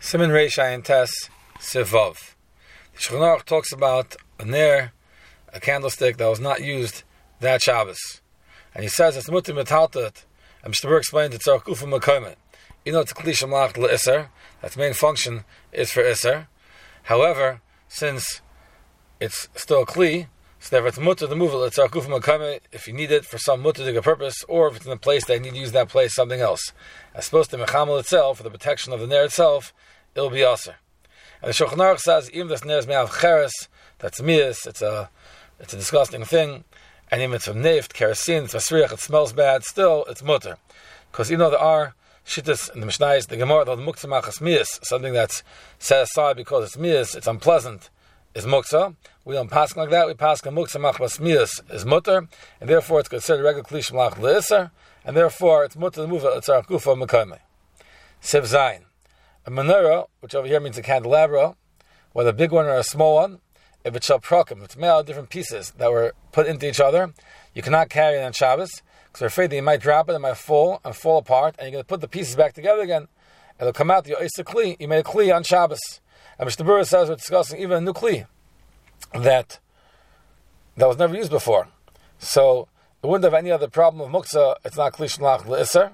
Siman Reish Ayin Tes Sivov. The Shulchan Aruch talks about a ner, a candlestick that was not used that Shabbos, and he says it's mutter metaltet. And Mr. Burr explained it's a kufa mekomet. You know, it's a kli shemlach le'isser. That's main function is for isser. However, since it's still a kli, so therefore it's mutter to move it. It's a kufa mekomet if you need it for some mutter purpose, or if it's in a place that you need to use that place something else. As opposed to mechamel itself, for the protection of the ner itself, it'll be aser. And the Shulchan Aruch says even this ner is made of cheres, that's mias, it's a disgusting thing, and even it's from neft, kerosene, it's masriach, it smells bad, still it's mutter. Because even though there are shittas in the Mishnayos, the Gemara, the muktzah machas mias, something that's set aside because it's mias, it's unpleasant, is muktzah. We don't pass like that, we pass muktzah machas mias is mutter, and therefore it's considered regular kli shemlach le'isser, and therefore it's mutter to move it, it's our kufa mekoimei. Siv zayin. A menorah, which over here means a candelabra, whether a big one or a small one, if it's shall prokim, it's made out of different pieces that were put into each other, you cannot carry it on Shabbos, because you're afraid that you might drop it, it might fall apart, and you're going to put the pieces back together again. It'll come out, you kli, you made a kli on Shabbos. And Mr. Burr says we're discussing even a new kli that was never used before. So it wouldn't have any other problem of muktzah, it's not kli shemlach le'isser.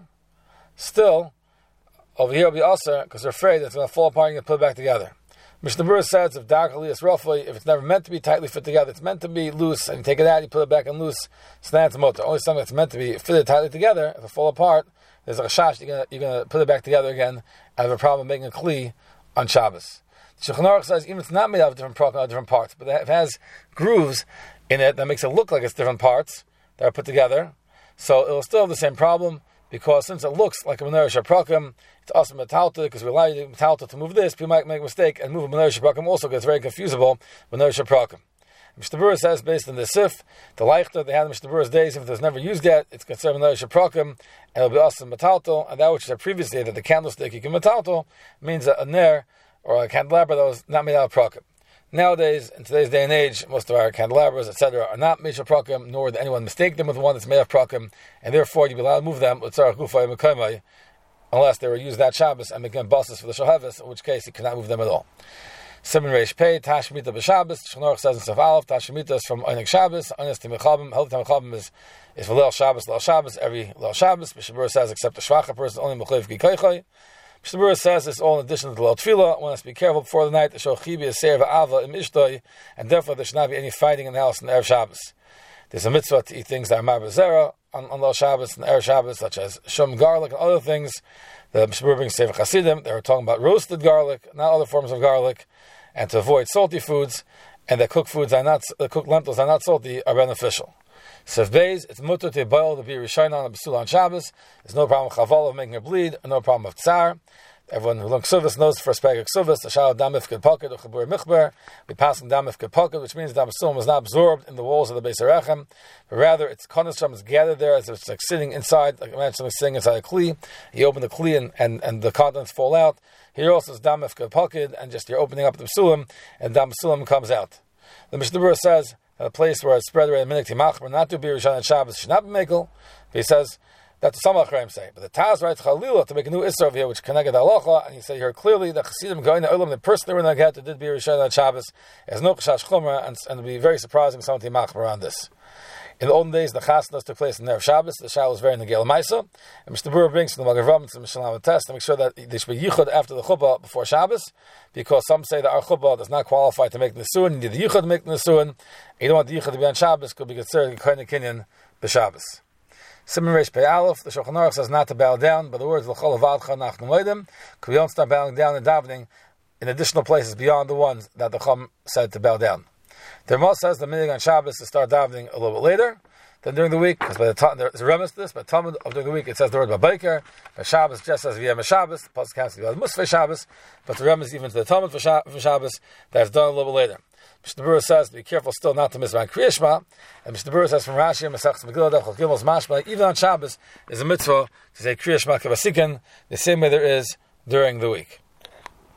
Still, over here it'll be aser, because they're afraid that it's going to fall apart and you're going to put it back together. Mishnah Berurah says if dark aliyas roughly, if it's never meant to be tightly fit together, it's meant to be loose, and you take it out, you put it back in loose, so then it's mutter. Only something that's meant to be fitted tightly together, if it fall apart, there's a chash, you're going to put it back together again, and have a problem making a kli on Shabbos. The Shulchan Aruch says even if it's not made out of different parts, but if it has grooves in it that makes it look like it's different parts that are put together, so it'll still have the same problem, because since it looks like a menorah shaprakim, it's also metalta, because we allow you metalta to move this, people might make a mistake and move a menorah shaprakim also gets very confusable, menorah shaprakim. Mishnah Berurah says, based on the sif, the leichter they had in Mishnah Berurah's days, if it was never used yet, it's considered menorah shaprakim, and it'll be also metalta, and that which said previously that the candlestick you can metalta means a ner, or a candelabra that was not made out of prakim. Nowadays, in today's day and age, most of our candelabras, etc., are not made of prakim, nor would anyone mistake them with one that's made of prakim, and therefore you'd be allowed to move them with tzarach gufa mekoimei, unless they were used that Shabbos and become buses for the Shohavis, in which case you cannot move them at all. Siman Reish Pei, Tashmita b'Shabbos, Shulchan Aruch says in Sef Aleph, Tashmita is from Einik Shabbos, Einis Timechabim, Hel Timechabim is for Leil Shabbos, every Leil Shabbos. Mishnah Berurah says, except the Shvacha person, only Mechayiv Gikoichoi. Mishnah Berurah says it's all in addition to the Leil Tefillah. One has to be careful before the night to show Chibi a Seir v'Ava im Ishtoi, and therefore there should not be any fighting in the house on Erev Shabbos. There's a mitzvah to eat things that are Mar B'Zera on Leil Shabbos and Erev Shabbos, such as shum garlic and other things. The Mishnah Berurah brings Sefer Chasidim. They were talking about roasted garlic, not other forms of garlic, and to avoid salty foods, and that cooked lentils are not salty, are beneficial. Sef Beis, it's mutter to boil the beer Rishayna on a Basula on Shabbos. There's no problem with chaval of making her bleed, and no problem with tsar. Everyone who learns Ksuvas knows the first peg of Ksuvas, the Shal Damif Kedpakad, or Chabur Michber. We pass in Damif Kedpakad, which means the Damasulam was not absorbed in the walls of the Beis HaRechem, but rather its Konisham is gathered there as if it's like sitting inside, like imagine something sitting inside a Kli. You open the Kli and the contents fall out. Here also is Damif Kedpakad, and just you're opening up the Basulam, and Damasulam comes out. The Mishnah Berurah says that a place where it's spread around Minik Timach, but not to be Rishon and Shabbos, should not be Mekel. He says, that's what some Achrayim say. But the Taz writes Chalila to make a new Isser over here, which connected the Halacha, and he said here clearly that Chassidim going to Olam, the person they were in the Ghet, did be Rishon and Shabbos, has no Chash Chumrah, and it would be very surprising someone to Timach around this. In the olden days, the Chasnas took place in Erev Shabbos. The Shal was very in the Gel Maisa, and Mr. Berurah brings from the Magavam to the Mishnah test to make sure that there should be Yichud after the Chuppah before Shabbos, because some say that our Chuppah does not qualify to make the Nesuin. You need the Yichud to make the Nesuin. You don't want the Yichud to be on Shabbos, could be considered a kind of Kinyan b'Shabbos. Siman Reish Pei Aleph, the Shulchan Aruch says not to bow down, but the words L'chol Avadcha Nachnu Moedim, because we don't start bowing down and davening in additional places beyond the ones that the Chum said to bow down. The Ramah says the minhag on Shabbos to start davening a little bit later than during the week, because by the time there's a remes to this, but Talmud of during the week it says the word Babaker, but Shabbos just says V'yem Shabbos, the Pasuk has to be Musfei Shabbos, but the remes even to the Talmud for Shabbos that's done a little bit later. Mishnah Berurah says to be careful still not to miss Ran Kriya Shema, and Mishnah Berurah says from Rashi, Masechus Megillah Daf Gimel Mashma, even on Shabbos is a mitzvah to say Kriya Shema Kavasikin the same way there is during the week.